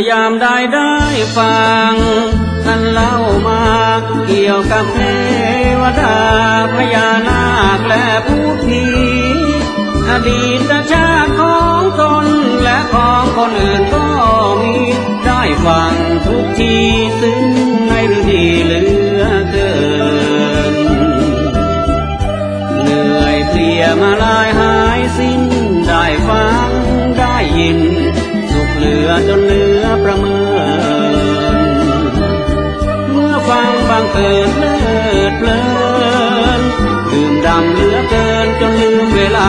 ยามได้ฟังท่านเล่ามาเกี่ยวกับเทวดาพญานาคและผู้ผีอดีตชาติของตนและของคนอื่นก็มีได้ฟังทุกทีซึ่งในฤดีเหลือเกินเหนื่อยเพลียมาลายหายสิ้นได้ฟังได้ยินสุขเหลือจนเหลือประเมินเมื่อฟังบังเกิดเลิดเพลินดื่มดำเหลือเกินจนลืมเวลา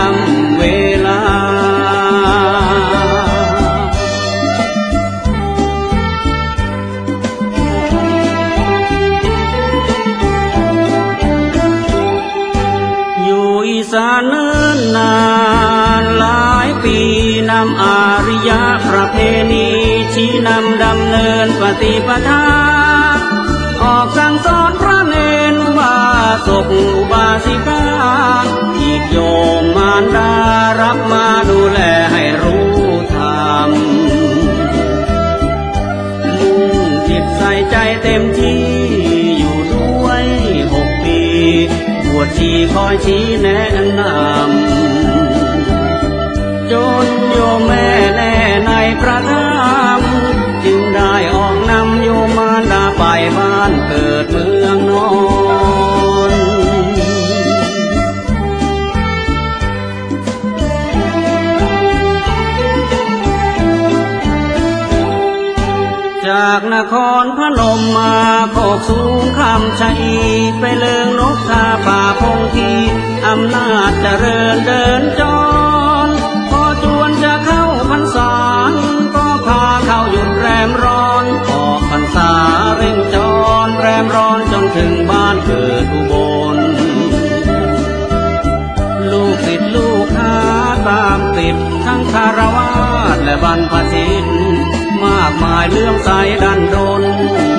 อยู่อีสานเนิ่นนานหลายปีนำอาริยประเพณีชี้นำดำเนินปฏิปทาออกสั่งสอนพระเนรอุบาสกอุบาสิกาอีกโยมมารดารับมาดูแลให้รู้ธรรมมุ่งจิตใส่ใจเต็มที่อยู่ด้วย6 ปีบวชชีคอยชี้แนะนำจนโยมแม่แน่ในพระธรรมจึงได้ออกนำโยมมารดาไปบ้านเกิดเมืองนอนจากนครพนมมาโคกสูงคำชัยไปเลิงนกทาป่าพงทีอำนาจเจริญเดินจรพอจวนจะเข้าพรรษาก็พาเข้าหยุดแรมร้อนออกพรรษาเร่งจรแรมร้อนจนถึงบ้านเกิดอุบลลูกศิษย์ลูกหาตามติดทั้งคารวาสและบรรพชิตมากมายเลื่อมใสดันดน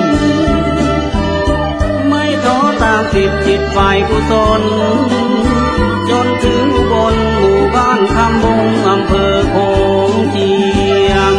ไม่ท้อตามติดจิตไฟกุศลจนถึงอุบลหมู่บ้านคำบงอำเภอโขงเจียม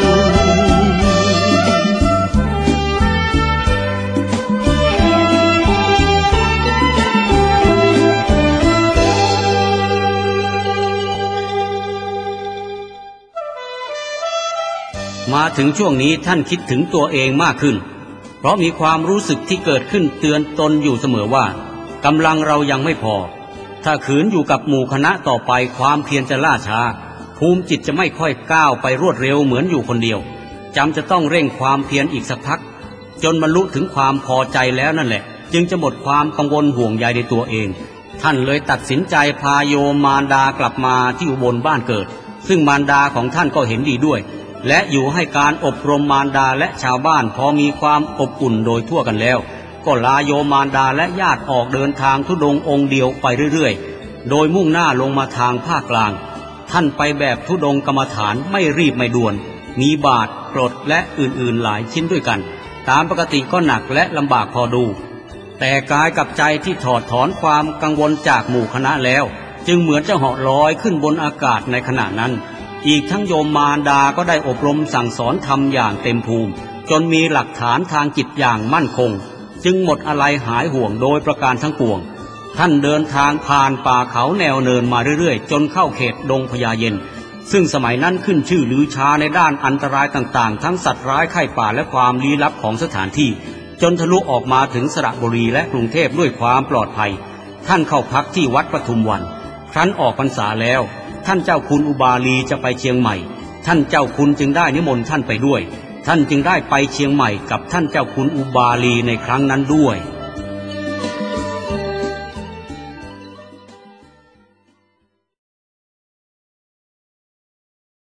มาถึงช่วงนี้ท่านคิดถึงตัวเองมากขึ้นเพราะมีความรู้สึกที่เกิดขึ้นเตือนตนอยู่เสมอว่ากำลังเรายังไม่พอถ้าขืนอยู่กับหมู่คณะต่อไปความเพียรจะล่าช้าภูมิจิตจะไม่ค่อยก้าวไปรวดเร็วเหมือนอยู่คนเดียวจำจะต้องเร่งความเพียรอีกสักพักจนบรรลุถึงความพอใจแล้วนั่นแหละจึงจะหมดความกังวลห่วงใยในตัวเองท่านเลยตัดสินใจพาโยมมารดากลับมาที่อุบลบ้านเกิดซึ่งมารดาของท่านก็เห็นดีด้วยและอยู่ให้การอบรมมารดาและชาวบ้านพอมีความอบอุ่นโดยทั่วกันแล้วก็ลาโยมมารดาและญาติออกเดินทางธุดงค์องค์เดียวไปเรื่อยๆโดยมุ่งหน้าลงมาทางภาคกลางท่านไปแบบธุดงค์กรรมฐานไม่รีบไม่ด่วนมีบาตรกรดและอื่นๆหลายชิ้นด้วยกันตามปกติก็หนักและลำบากพอดูแต่กายกับใจที่ถอดถอนความกังวลจากหมู่คณะแล้วจึงเหมือนจะเหาะลอยขึ้นบนอากาศในขณะนั้นอีกทั้งโยมมารดาก็ได้อบรมสั่งสอนธรรมอย่างเต็มภูมิจนมีหลักฐานทางจิตอย่างมั่นคงจึงหมดอะไรหายห่วงโดยประการทั้งปวงท่านเดินทางผ่านป่าเขาแนวเนินมาเรื่อยๆจนเข้าเขตดงพญาเย็นซึ่งสมัยนั้นขึ้นชื่อลือชาในด้านอันตรายต่างๆทั้งสัตว์ร้ายไข้ป่าและความลี้ลับของสถานที่จนทะลุออกมาถึงสระบุรีและกรุงเทพด้วยความปลอดภัยท่านเข้าพักที่วัดปทุมวันครั้นออกพรรษาแล้วท่านเจ้าคุณอุบาลีจะไปเชียงใหม่ท่านเจ้าคุณจึงได้นิมนต์ท่านไปด้วยท่านจึงได้ไปเชียงใหม่กับท่านเจ้าคุณอุบาลีในครั้งนั้นด้วย